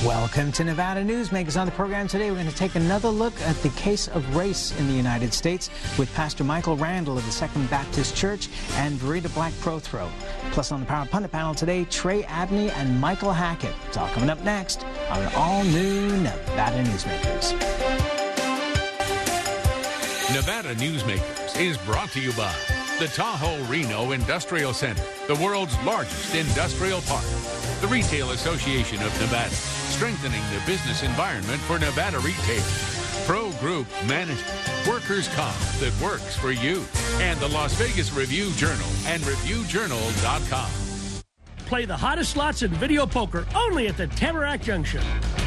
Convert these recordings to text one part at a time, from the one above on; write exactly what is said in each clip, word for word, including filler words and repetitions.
Welcome to Nevada Newsmakers. On the program today, we're going to take another look at the case of race in the United States with Pastor Michael Randall of the Second Baptist Church and Verita Black Prothro. Plus, on the Power Pundit panel today, Trey Abney and Michael Hackett. It's all coming up next on an all-new Nevada Newsmakers. Nevada Newsmakers is brought to you by the Tahoe Reno Industrial Center, the world's largest industrial park. The Retail Association of Nevada, strengthening the business environment for Nevada retail. Pro Group Management, workers' comp that works for you. And the Las Vegas Review-Journal and Review Journal dot com. Play the hottest slots in video poker only at the Tamarack Junction.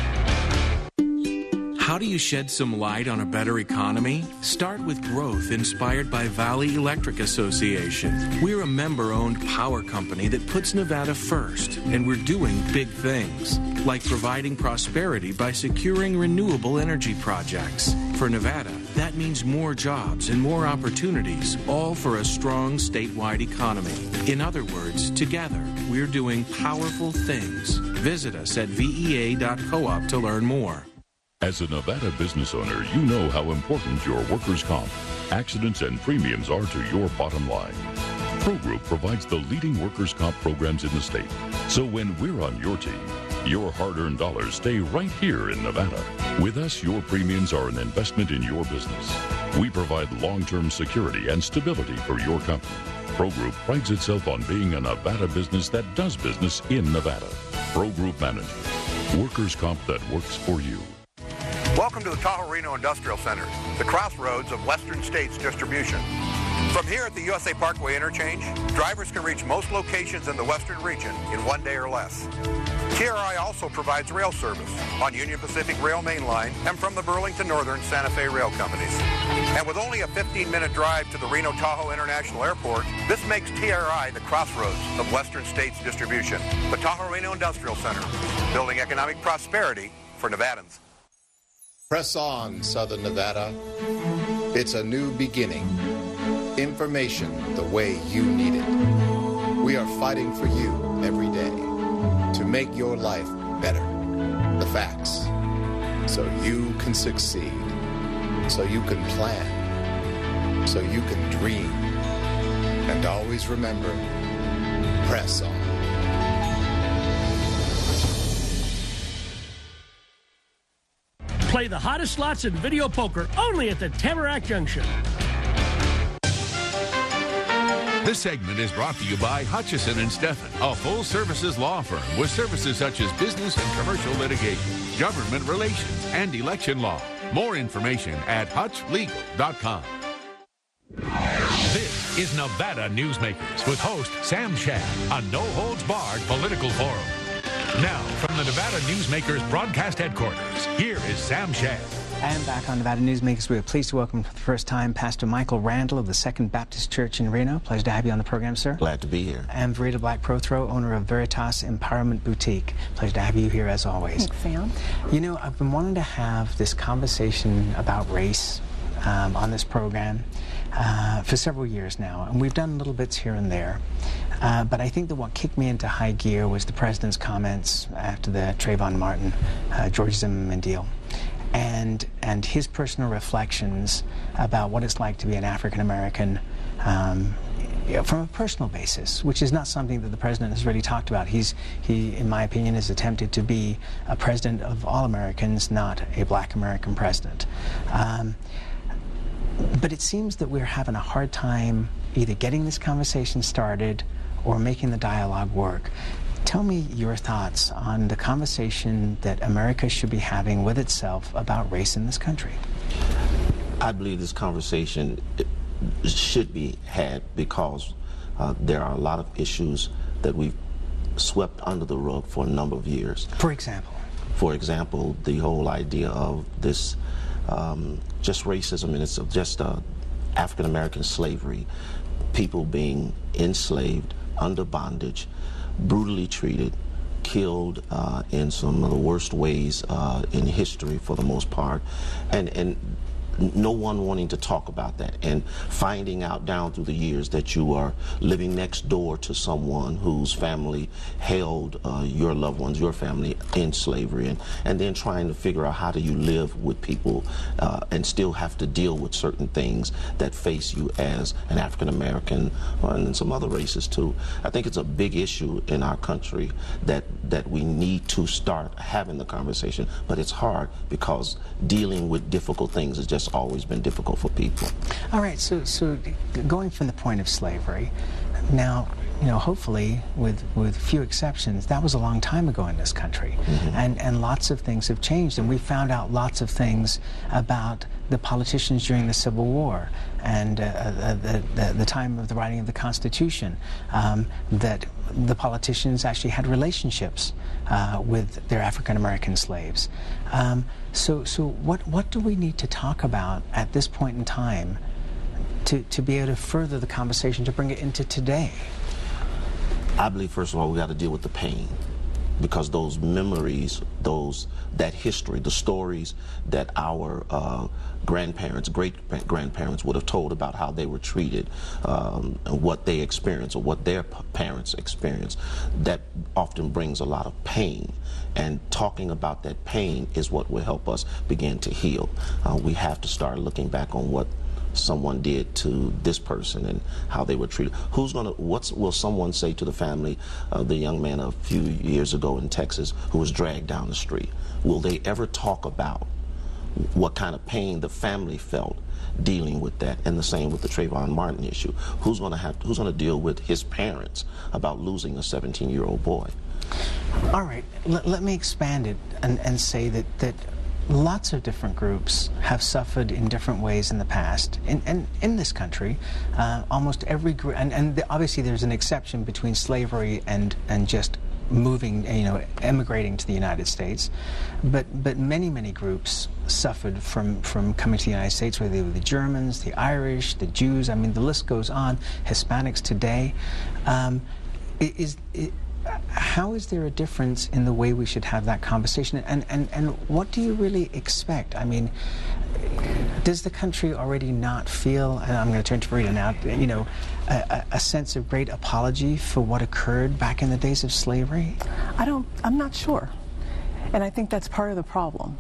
How do you shed some light on a better economy? Start with growth inspired by Valley Electric Association. We're a member-owned power company that puts Nevada first, and we're doing big things, like providing prosperity by securing renewable energy projects. For Nevada, that means more jobs and more opportunities, all for a strong statewide economy. In other words, together, we're doing powerful things. Visit us at V E A dot coop to learn more. As a Nevada business owner, you know how important your workers' comp, accidents, and premiums are to your bottom line. Pro Group provides the leading workers' comp programs in the state. So when we're on your team, your hard-earned dollars stay right here in Nevada. With us, your premiums are an investment in your business. We provide long-term security and stability for your company. Pro Group prides itself on being a Nevada business that does business in Nevada. Pro Group Management, workers' comp that works for you. Welcome to the Tahoe Reno Industrial Center, the crossroads of Western States distribution. From here at the U S A Parkway interchange, drivers can reach most locations in the Western region in one day or less. T R I also provides rail service on Union Pacific Rail Main Line and from the Burlington Northern Santa Fe Rail Companies. And with only a fifteen minute drive to the Reno-Tahoe International Airport, this makes T R I the crossroads of Western States distribution. The Tahoe Reno Industrial Center, building economic prosperity for Nevadans. Press on, Southern Nevada. It's a new beginning. Information the way you need it. We are fighting for you every day to make your life better. The facts. So you can succeed. So you can plan. So you can dream. And always remember, press on. Play the hottest slots in video poker only at the Tamarack Junction. This segment is brought to you by Hutchison and Stephan, a full-services law firm with services such as business and commercial litigation, government relations, and election law. More information at hutch legal dot com. This is Nevada Newsmakers with host Sam Shad, a no-holds-barred political forum. Now, from the Nevada Newsmakers broadcast headquarters, here is Sam Shad. And back on Nevada Newsmakers, we are pleased to welcome for the first time Pastor Michael Randall of the Second Baptist Church in Reno. Pleasure to have you on the program, sir. Glad to be here. And Verita Black Prothro, owner of Veritas Empowerment Boutique. Pleasure to have you here as always. Thanks, Sam. You know, I've been wanting to have this conversation about race um, on this program uh, for several years now, and we've done little bits here and there. Uh, but I think that what kicked me into high gear was the president's comments after the Trayvon Martin, uh, George Zimmerman deal. And, and his personal reflections about what it's like to be an African-American um, you know, from a personal basis, which is not something that the president has really talked about. He's, he, in my opinion, has attempted to be a president of all Americans, not a black American president. Um, but it seems that we're having a hard time either getting this conversation started or making the dialogue work. Tell me your thoughts on the conversation that America should be having with itself about race in this country. I believe this conversation should be had because uh, there are a lot of issues that we've swept under the rug for a number of years. For example? For example, the whole idea of this um, just racism, and it's just uh, African-American slavery, people being enslaved, under bondage, brutally treated, killed uh, in some of the worst ways uh, in history for the most part. And, and no one wanting to talk about that, and finding out down through the years that you are living next door to someone whose family held uh, your loved ones, your family, in slavery, and, and then trying to figure out how do you live with people uh, and still have to deal with certain things that face you as an African American, and some other races too. I think it's a big issue in our country that, that we need to start having the conversation, but it's hard because dealing with difficult things is just always been difficult for people. All right, so so going from the point of slavery, now, you know, hopefully, with with few exceptions, that was a long time ago in this country, mm-hmm. and and lots of things have changed, and we found out lots of things about the politicians during the Civil War and uh, the, the the time of the writing of the Constitution, um, that the politicians actually had relationships uh, with their African American slaves. Um, so so what what do we need to talk about at this point in time to to be able to further the conversation, to bring it into today? I believe, first of all, we got to deal with the pain, because those memories, those that history, the stories that our uh, grandparents, great-grandparents would have told about how they were treated, um, and what they experienced or what their p parents experienced, that often brings a lot of pain. And talking about that pain is what will help us begin to heal. Uh, we have to start looking back on what someone did to this person and how they were treated. Who's gonna, what's, will someone say to the family of the young man a few years ago in Texas who was dragged down the street? Will they ever talk about what kind of pain the family felt dealing with that? And the same with the Trayvon Martin issue. Who's gonna have, who's gonna deal with his parents about losing a seventeen-year-old boy? All right, let, let me expand it and, and say that, that lots of different groups have suffered in different ways in the past. In, in, in this country, uh, almost every group, and, and the, obviously there's an exception between slavery and, and just moving, you know, emigrating to the United States. But, but many, many groups suffered from, from coming to the United States, whether they were the Germans, the Irish, the Jews, I mean, the list goes on, Hispanics today. Um, is, is How is there a difference in the way we should have that conversation? And, and, and what do you really expect? I mean, does the country already not feel, and I'm going to turn to Farida now, you know, a, a sense of great apology for what occurred back in the days of slavery? I don't, I'm not sure. And I think that's part of the problem.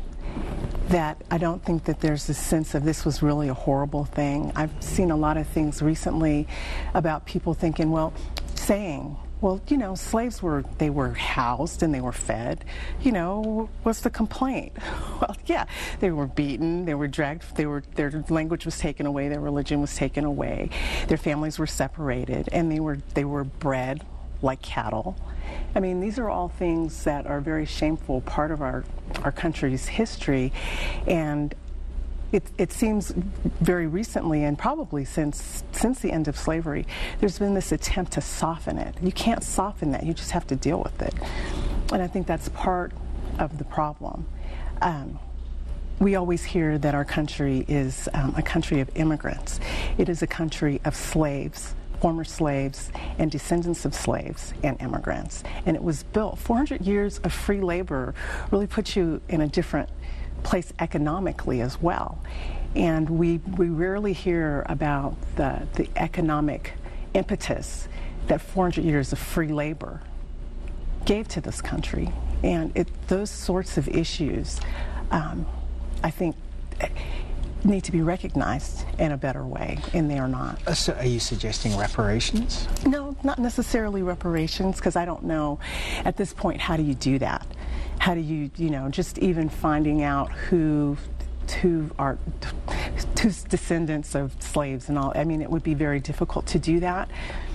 That I don't think that there's this sense of this was really a horrible thing. I've seen a lot of things recently about people thinking, well, saying, well, you know, slaves were, they were housed and they were fed. You know, what's the complaint? Well, yeah, they were beaten, they were dragged, they were, their language was taken away, their religion was taken away, their families were separated, and they were, they were bred like cattle. I mean, these are all things that are very shameful part of our, our country's history, and It, it seems very recently, and probably since since the end of slavery, there's been this attempt to soften it. You can't soften that. You just have to deal with it. And I think that's part of the problem. Um, we always hear that our country is um, a country of immigrants. It is a country of slaves, former slaves, and descendants of slaves and immigrants. And it was built, four hundred years of free labor really puts you in a different place economically as well. And we, we rarely hear about the, the economic impetus that four hundred years of free labor gave to this country. And it, those sorts of issues, um, I think, need to be recognized in a better way, and they are not. Uh, so are you suggesting reparations? No, not necessarily reparations, because I don't know at this point, how do you do that? How do you, you know, just even finding out who, who are, who's descendants of slaves and all, I mean, it would be very difficult to do that.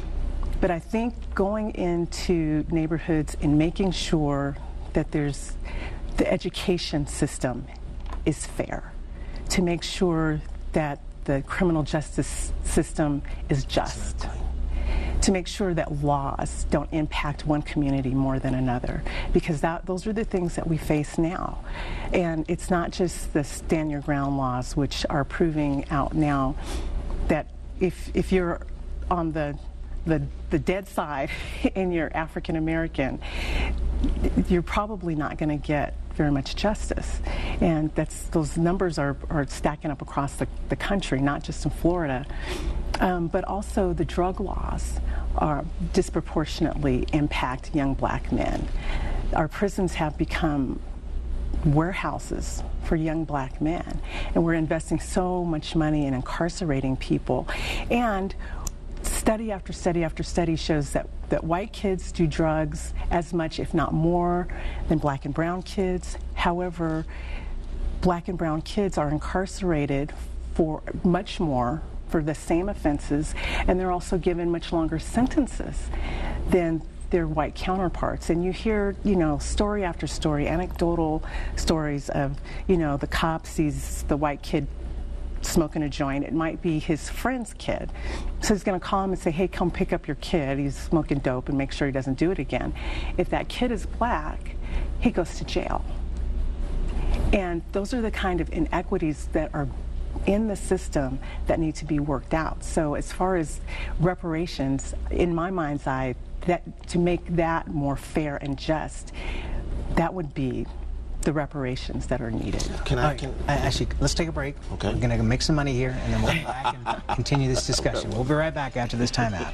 But I think going into neighborhoods and making sure that there's, the education system is fair, to make sure that the criminal justice system is just. Exactly. To make sure that laws don't impact one community more than another, because that, those are the things that we face now. And it's not just the stand your ground laws, which are proving out now that if, if you're on the, the, the dead side and you're African American, you're probably not going to get very much justice. And that's those numbers are, are stacking up across the, the country, not just in Florida. Um, but also the drug laws are disproportionately impact young black men. Our prisons have become warehouses for young black men, and we're investing so much money in incarcerating people. And study after study after study shows that, that white kids do drugs as much, if not more, than black and brown kids. However, black and brown kids are incarcerated for much more for the same offenses, and they're also given much longer sentences than their white counterparts. And you hear, you know, story after story, anecdotal stories of, you know, the cop sees the white kid smoking a joint. It might be his friend's kid. So he's going to call him and say, hey, come pick up your kid. He's smoking dope, and make sure he doesn't do it again. If that kid is black, he goes to jail. And those are the kind of inequities that are in the system that need to be worked out. So as far as reparations, in my mind's eye, that to make that more fair and just, that would be the reparations that are needed. Can I, can, I actually, let's take a break. Okay. We're going to make some money here, and then we'll come back and continue this discussion. We'll be right back after this timeout.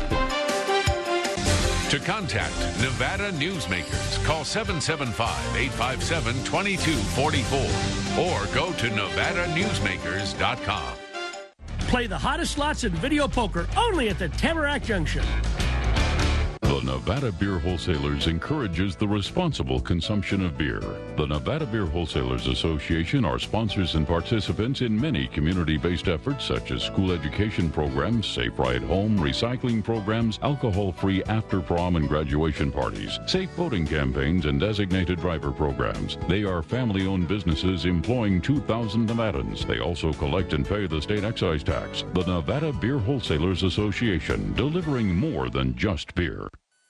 To contact Nevada Newsmakers, call seven seven five, eight five seven, two two four four or go to nevada newsmakers dot com. Play the hottest slots in video poker only at the Tamarack Junction. The Nevada Beer Wholesalers encourages the responsible consumption of beer. The Nevada Beer Wholesalers Association are sponsors and participants in many community-based efforts such as school education programs, safe ride home, recycling programs, alcohol-free after-prom and graduation parties, safe voting campaigns, and designated driver programs. They are family-owned businesses employing two thousand Nevadans. They also collect and pay the state excise tax. The Nevada Beer Wholesalers Association, delivering more than just beer.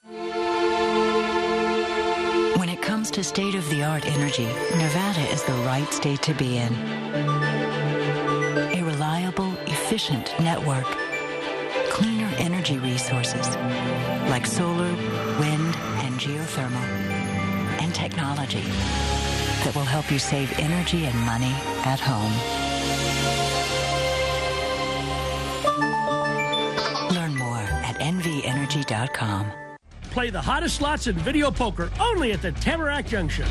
When it comes to state-of-the-art energy, Nevada is the right state to be in. A reliable, efficient network. Cleaner energy resources like solar, wind, and geothermal. And technology that will help you save energy and money at home. Learn more at N V energy dot com. Play the hottest slots in video poker only at the Tamarack Junction.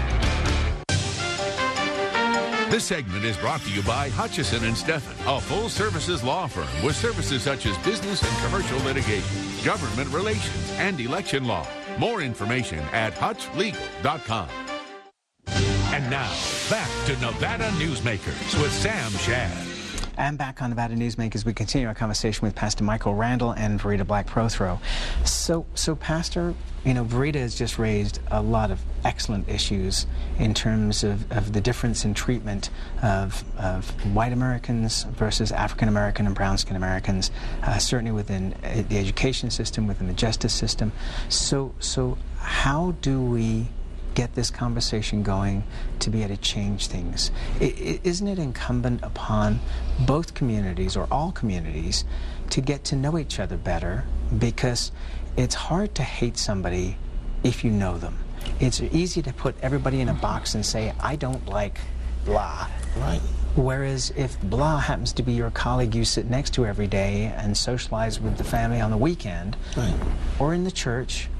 This segment is brought to you by Hutchison and Stephan, a full-services law firm with services such as business and commercial litigation, government relations, and election law. More information at hutch legal dot com. And now, back to Nevada Newsmakers with Sam Shad. And back on Nevada Newsmakers, we continue our conversation with Pastor Michael Randall and Verita Black Prothro. So, so Pastor, you know, Verita has just raised a lot of excellent issues in terms of, of the difference in treatment of, of white Americans versus African American and brown skin Americans, uh, certainly within the education system, within the justice system. So, so how do we get this conversation going to be able to change things? I, isn't it incumbent upon both communities, or all communities, to get to know each other better? Because it's hard to hate somebody if you know them. It's easy to put everybody in a box and say, I don't like blah. Right. Whereas if blah happens to be your colleague you sit next to every day and socialize with the family on the weekend, right, or in the church.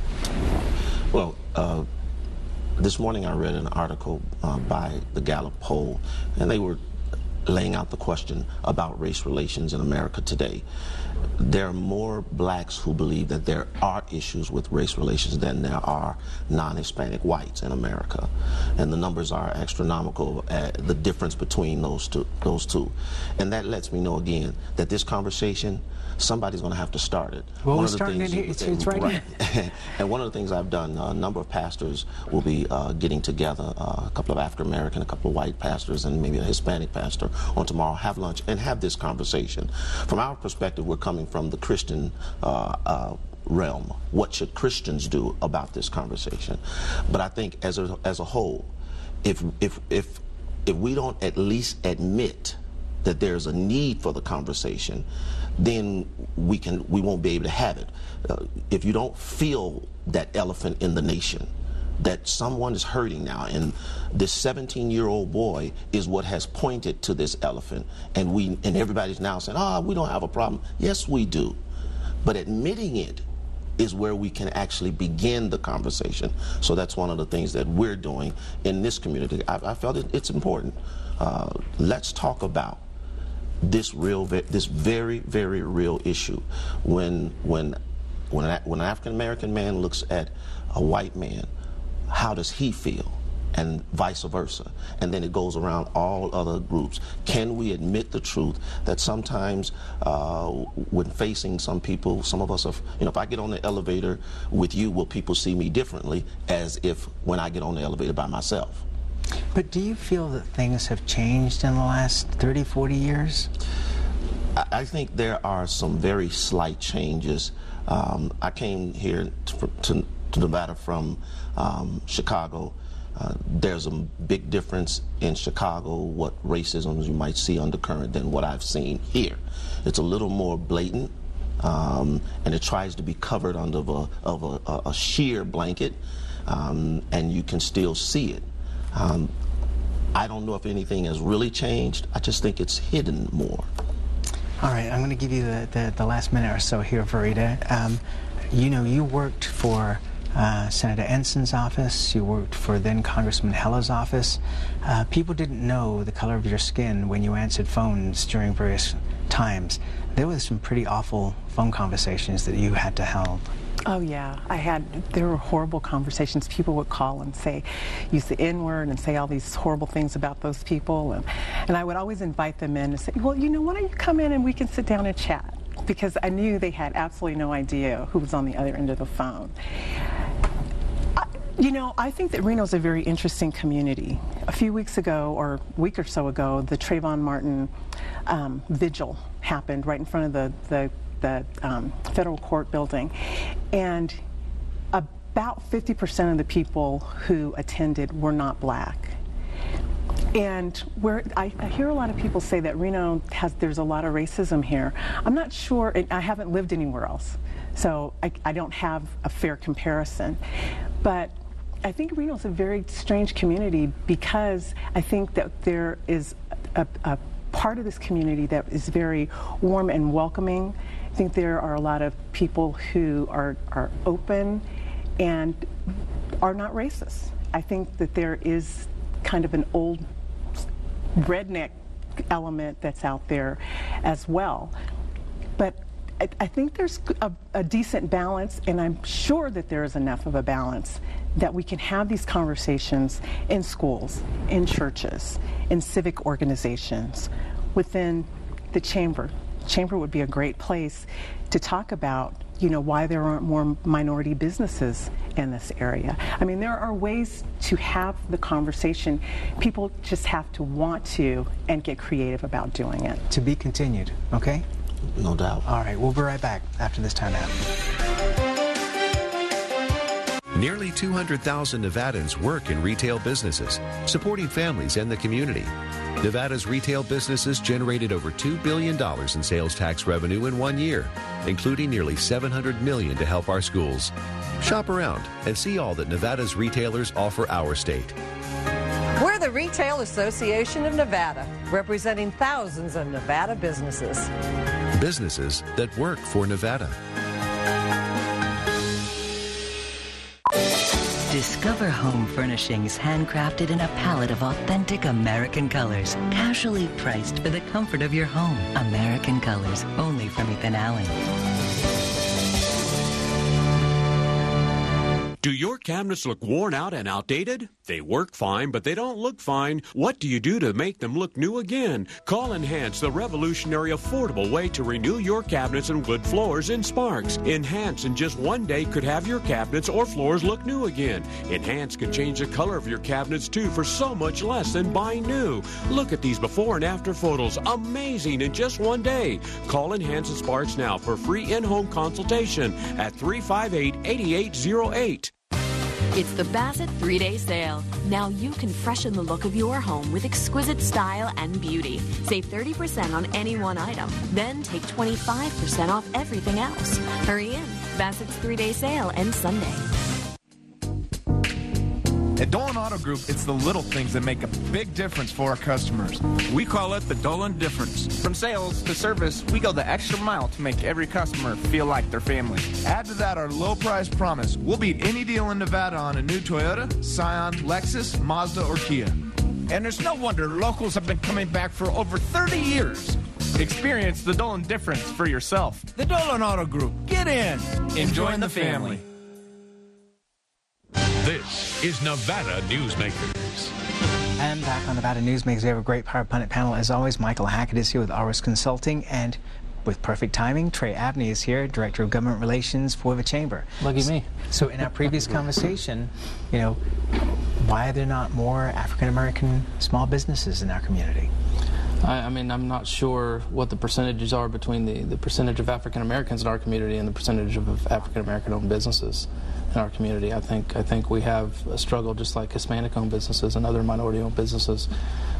Well, uh, this morning I read an article uh, by the Gallup poll, and they were laying out the question about race relations in America today. There are more blacks who believe that there are issues with race relations than there are non-Hispanic whites in America. And the numbers are astronomical, uh, the difference between those two, those two. And that lets me know again that this conversation, somebody's going to have to start it. Well, we're starting it here. It's, it's right, right here. And one of the things I've done, a number of pastors will be uh, getting together, uh, a couple of African American, a couple of white pastors, and maybe a Hispanic pastor on tomorrow, have lunch and have this conversation. From our perspective, we're coming from the Christian uh, uh, realm. What should Christians do about this conversation? But I think as a, as a whole, if, if, if, if we don't at least admit that there's a need for the conversation, then we can we won't be able to have it. Uh, if you don't feel that elephant in the nation, that someone is hurting now, and this seventeen-year-old boy is what has pointed to this elephant, and we and everybody's now saying, ah, oh, we don't have a problem. Yes, we do. But admitting it is where we can actually begin the conversation. So that's one of the things that we're doing in this community. I, I felt it, it's important. Uh, let's talk about this real, this very, very real issue. When when when an, when an African American man looks at a white man, how does he feel? And vice versa. And then it goes around all other groups. Can we admit the truth that sometimes uh, when facing some people, some of us, are, you know, if I get on the elevator with you, will people see me differently as if when I get on the elevator by myself? But do you feel that things have changed in the last thirty, forty years? I, I think there are some very slight changes. Um, I came here to, to, to Nevada from um, Chicago. Uh, there's a big difference in Chicago, what racism you might see undercurrent, than what I've seen here. It's a little more blatant, um, and it tries to be covered under a, of a, a sheer blanket, um, and you can still see it. Um, I don't know if anything has really changed. I just think it's hidden more. All right, I'm going to give you the, the, the last minute or so here, Farida. Um, you know, you worked for Uh, Senator Enson's office, you worked for then Congressman Hella's office. Uh, people didn't know the color of your skin when you answered phones during various times. There were some pretty awful phone conversations that you had to hold. Oh yeah, I had, there were horrible conversations. People would call and say, use the N-word and say all these horrible things about those people. And, and I would always invite them in and say, well, you know, why don't you come in and we can sit down and chat? Because I knew they had absolutely no idea who was on the other end of the phone. You know, I think that Reno's a very interesting community. A few weeks ago, or a week or so ago, the Trayvon Martin um, vigil happened right in front of the, the, the um, federal court building. And about fifty percent of the people who attended were not black. And where I, I hear a lot of people say that Reno has, there's a lot of racism here. I'm not sure, I haven't lived anywhere else, so I, I don't have a fair comparison. But I think Reno's a very strange community because I think that there is a, a part of this community that is very warm and welcoming. I think there are a lot of people who are, are open and are not racist. I think that there is kind of an old redneck element that's out there as well. But I, I think there's a, a decent balance, and I'm sure that there is enough of a balance that we can have these conversations in schools, in churches, in civic organizations, within the chamber. Chamber would be a great place to talk about, you know, why there aren't more minority businesses in this area. I mean, there are ways to have the conversation. People just have to want to and get creative about doing it. To be continued, okay? No doubt. All right, we'll be right back after this time out. Nearly two hundred thousand Nevadans work in retail businesses, supporting families and the community. Nevada's retail businesses generated over two billion dollars in sales tax revenue in one year, including nearly seven hundred million dollars to help our schools. Shop around and see all that Nevada's retailers offer our state. We're the Retail Association of Nevada, representing thousands of Nevada businesses. Businesses that work for Nevada. Discover home furnishings handcrafted in a palette of authentic American colors, casually priced for the comfort of your home. American Colors, only from Ethan Allen. Do your cabinets look worn out and outdated? They work fine, but they don't look fine. What do you do to make them look new again? Call Enhance, the revolutionary affordable way to renew your cabinets and wood floors in Sparks. Enhance in just one day could have your cabinets or floors look new again. Enhance can change the color of your cabinets too for so much less than buying new. Look at these before and after photos. Amazing in just one day. Call Enhance and Sparks now for free in-home consultation at three five eight, eight eight zero eight. It's the Bassett three-day sale. Now you can freshen the look of your home with exquisite style and beauty. Save thirty percent on any one item. Then take twenty-five percent off everything else. Hurry in. Bassett's three-day sale ends Sunday. At Dolan Auto Group, it's the little things that make a big difference for our customers. We call it the Dolan difference. From sales to service, we go the extra mile to make every customer feel like their family. Add to that our low price promise. We'll beat any deal in Nevada on a new Toyota, Scion, Lexus, Mazda, or Kia. And there's no wonder locals have been coming back for over thirty years. Experience the Dolan difference for yourself. The Dolan Auto Group. Get in. Enjoy the family. This is Nevada Newsmakers. And back on Nevada Newsmakers, we have a great Power Planet panel. As always, Michael Hackett is here with Auris Consulting, and with perfect timing, Trey Abney is here, Director of Government Relations for the Chamber. Lucky me. So in our previous conversation, you know, why are there not more African-American small businesses in our community? I, I mean, I'm not sure what the percentages are between the, the percentage of African-Americans in our community and the percentage of, of African-American-owned businesses in our community. I think I think we have a struggle just like Hispanic-owned businesses and other minority-owned businesses.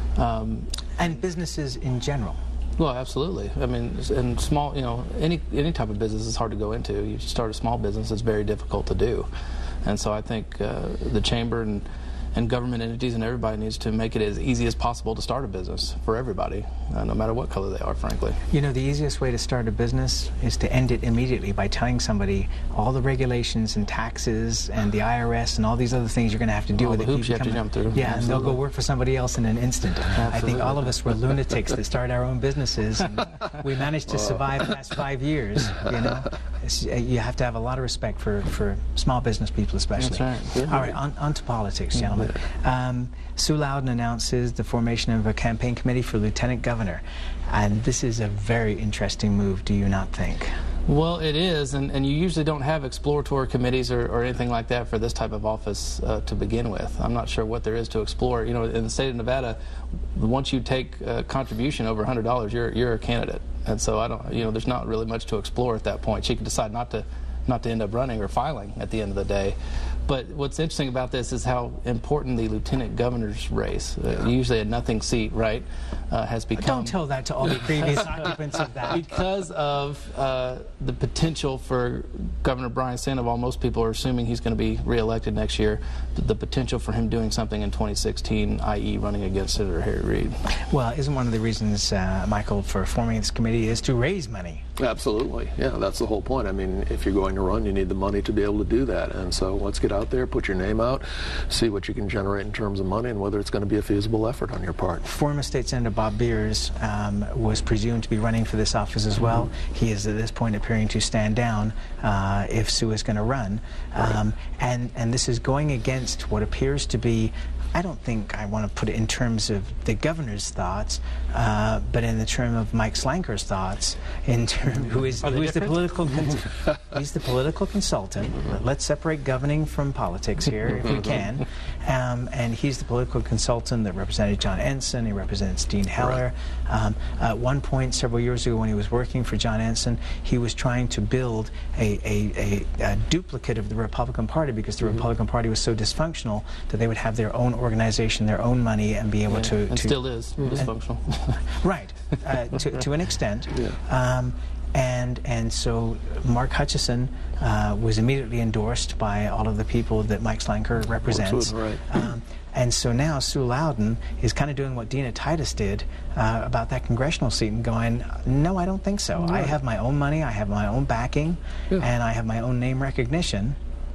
Um, and businesses in general. Well, absolutely. I mean, and small, you know, any any type of business is hard to go into. You start a small business, it's very difficult to do. And so I think uh, the Chamber and and government entities and everybody needs to make it as easy as possible to start a business for everybody, uh, no matter what color they are, frankly. You know, the easiest way to start a business is to end it immediately by telling somebody all the regulations and taxes and the I R S and all these other things you're going to have to deal all with. The hoops you have to jump through. Yeah, Absolutely. And they'll go work for somebody else in an instant. Absolutely. I think all of us were lunatics that started our own businesses, and we managed to survive the past five years, you know. It's, uh, you have to have a lot of respect for, for small business people especially. That's right. All right, on, on to politics, gentlemen. Um, Sue Lowden announces the formation of a campaign committee for lieutenant governor, and this is a very interesting move, do you not think? Well, it is, and, and you usually don't have exploratory committees or, or anything like that for this type of office uh, to begin with. I'm not sure what there is to explore. You know, in the state of Nevada, once you take a contribution over one hundred dollars, you're you're a candidate, and so I don't. You know, there's not really much to explore at that point. She can decide not to not to end up running or filing at the end of the day. But what's interesting about this is how important the lieutenant governor's race, uh, usually a nothing seat, right, uh, has become. Don't tell that to all the previous occupants of that. Because of uh, the potential for Governor Brian Sandoval, most people are assuming he's going to be reelected next year, the, the potential for him doing something in twenty sixteen, that is running against Senator Harry Reid. Well, isn't one of the reasons, uh, Michael, for forming this committee is to raise money? Absolutely. Yeah, that's the whole point. I mean, if you're going to run, you need the money to be able to do that. And so let's get out there, put your name out, see what you can generate in terms of money and whether it's going to be a feasible effort on your part. Former State Senator Bob Beers um, was presumed to be running for this office as well. Mm-hmm. He is at this point appearing to stand down uh, if Sue is going to run. Um, right. and, and this is going against what appears to be, I don't think I want to put it in terms of the governor's thoughts, uh, but in the term of Mike Slanker's thoughts, in term, who is, who is the political he's the political consultant. Let's separate governing from politics here, if we can. Um, and he's the political consultant that represented John Ensign. He represents Dean Heller. Right. Um, at one point, several years ago, when he was working for John Ensign, he was trying to build a, a, a, a duplicate of the Republican Party because the mm-hmm. Republican Party was so dysfunctional that they would have their own organization, their own money, and be able yeah, to, and to still is mm-hmm. dysfunctional. Right, uh, to, to an extent. Yeah. Um, and and so Mark Hutchison uh, was immediately endorsed by all of the people that Mike Slanker represents. Right. Um, and so now Sue Lowden is kind of doing what Dina Titus did uh, about that congressional seat and going, no, I don't think so. Right. I have my own money, I have my own backing, yeah. and I have my own name recognition.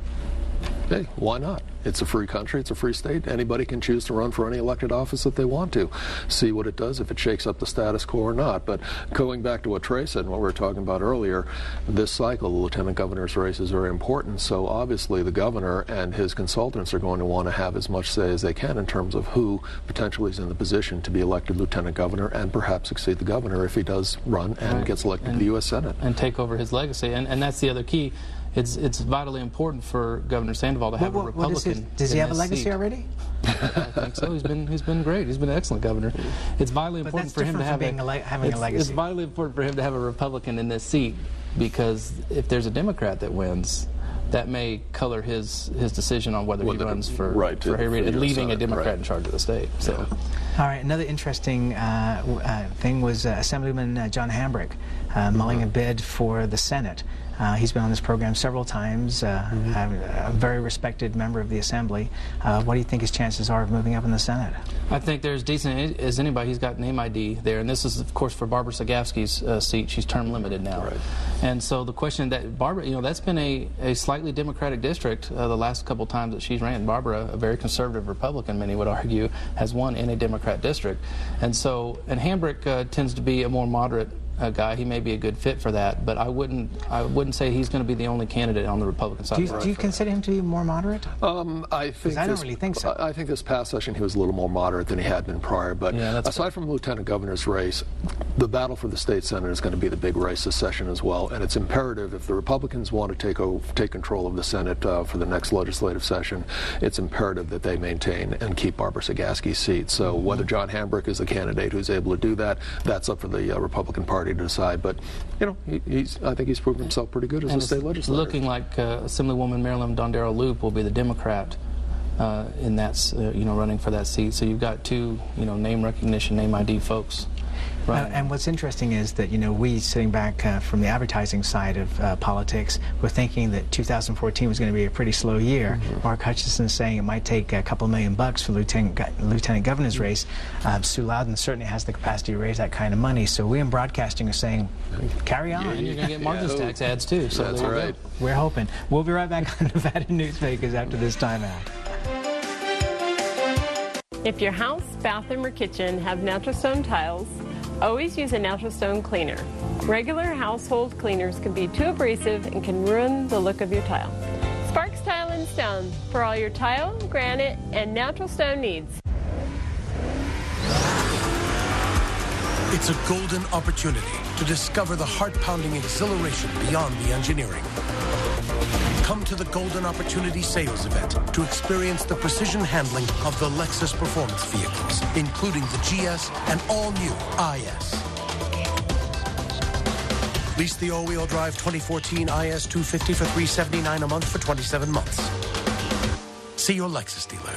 Hey, why not? It's a free country, it's a free state. Anybody can choose to run for any elected office that they want to. See what it does, if it shakes up the status quo or not. But going back to what Trey said and what we were talking about earlier, this cycle, the lieutenant governor's race is very important. So obviously the governor and his consultants are going to want to have as much say as they can in terms of who potentially is in the position to be elected lieutenant governor and perhaps succeed the governor if he does run and right. gets elected and, to the U S Senate. And take over his legacy. And, and that's the other key. It's it's vitally important for Governor Sandoval to have well, a Republican. His, does he have a legacy seat. already? I think so. He's been he's been great. He's been an excellent governor. It's vitally but important for him to have a, a having it's, a legacy. It's vitally important for him to have a Republican in this seat because if there's a Democrat that wins, that may color his his decision on whether well, he runs for right, for Harry Reid and leaving Senate, a Democrat right. in charge of the state. So. Yeah. All right, another interesting uh, uh, thing was uh, Assemblyman uh, John Hambrick uh, mulling a bid for the Senate. Uh, he's been on this program several times, uh, mm-hmm. a, a very respected member of the Assembly. Uh, what do you think his chances are of moving up in the Senate? I think they're as decent as anybody. He's got name I D there, and this is, of course, for Barbara Sagafsky's uh, seat. She's term limited now. Right. And so the question that Barbara, you know, that's been a, a slightly Democratic district uh, the last couple times that she's ran. Barbara, a very conservative Republican, many would argue, has won in a Democrat district. And so, and Hambrick uh, tends to be a more moderate uh, guy. He may be a good fit for that, but I wouldn't I wouldn't say he's going to be the only candidate on the Republican side. Do you, do you consider him to be more moderate? Um, I think I don't this, really think so. I, I think this past session he was a little more moderate than he had been prior. But yeah, aside fair. from the Lieutenant Governor's race, the battle for the state Senate is going to be the big race this session as well. And it's imperative, if the Republicans want to take over, take control of the Senate uh, for the next legislative session, it's imperative that they maintain and keep Barbara Sagafsky's seat. So mm-hmm. whether John Hambrick is the candidate who's able to do that, that's up for the uh, Republican Party to decide. But you know, he, he's I think he's proven himself pretty good as and a state legislator. Looking like uh, Assemblywoman Marilyn Dondero Loop will be the Democrat uh, in that, uh, you know, running for that seat. So you've got two, you know, name recognition, name I D folks. Uh, and what's interesting is that, you know, we sitting back uh, from the advertising side of uh, politics were thinking that two thousand fourteen was going to be a pretty slow year. Mm-hmm. Mark Hutchinson saying it might take a couple million bucks for Lieutenant, Lieutenant Governor's race. Uh, Sue Loudon certainly has the capacity to raise that kind of money. So we in broadcasting are saying, carry on. Yeah, and you're going to get Martin's yeah. tax ads too. So that's right. Go. We're hoping. We'll be right back on Nevada Newsmakers after this time out. If your house, bathroom, or kitchen have natural stone tiles, always use a natural stone cleaner. Regular household cleaners can be too abrasive and can ruin the look of your tile. Sparks Tile and Stone for all your tile, granite, and natural stone needs. It's a golden opportunity to discover the heart-pounding exhilaration beyond the engineering. Come to the Golden Opportunity Sales Event to experience the precision handling of the Lexus performance vehicles, including the G S and all-new I S. Lease the all-wheel drive twenty fourteen I S two fifty for three hundred seventy-nine dollars a month for twenty-seven months. See your Lexus dealer.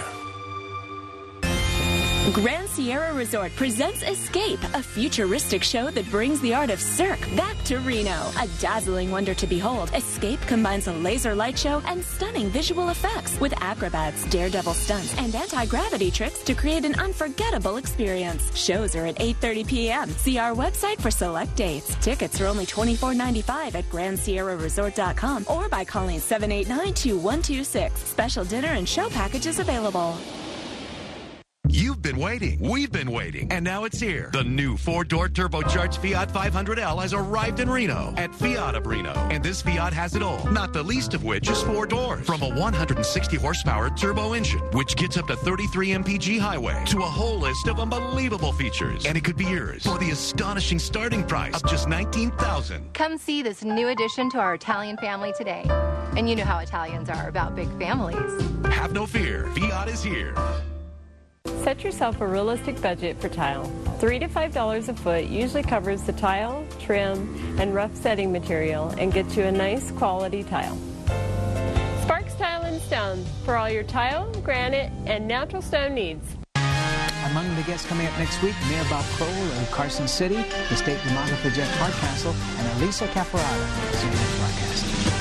Grand Sierra Resort presents Escape, a futuristic show that brings the art of Cirque back to Reno. A dazzling wonder to behold, Escape combines a laser light show and stunning visual effects with acrobats, daredevil stunts, and anti-gravity tricks to create an unforgettable experience. Shows are at eight thirty p m See our website for select dates. Tickets are only twenty-four ninety-five at grand sierra resort dot com or by calling seven eight nine, two one two six. Special dinner and show packages available. You've been waiting. We've been waiting. And now it's here. The new four-door turbocharged Fiat five hundred L has arrived in Reno at Fiat of Reno. And this Fiat has it all, not the least of which is four doors. From a one hundred sixty horsepower turbo engine, which gets up to thirty-three M P G highway, to a whole list of unbelievable features. And it could be yours for the astonishing starting price of just nineteen thousand dollars. Come see this new addition to our Italian family today. And you know how Italians are about big families. Have no fear. Fiat is here. Set yourself a realistic budget for tile. Three to five dollars a foot usually covers the tile, trim, and rough setting material and gets you a nice quality tile. Sparks Tile and Stone for all your tile, granite, and natural stone needs. Among the guests coming up next week, Mayor Bob Crowell of Carson City, the state demographer Jeff Hardcastle, and Elisa Caporata, C N N Broadcasting.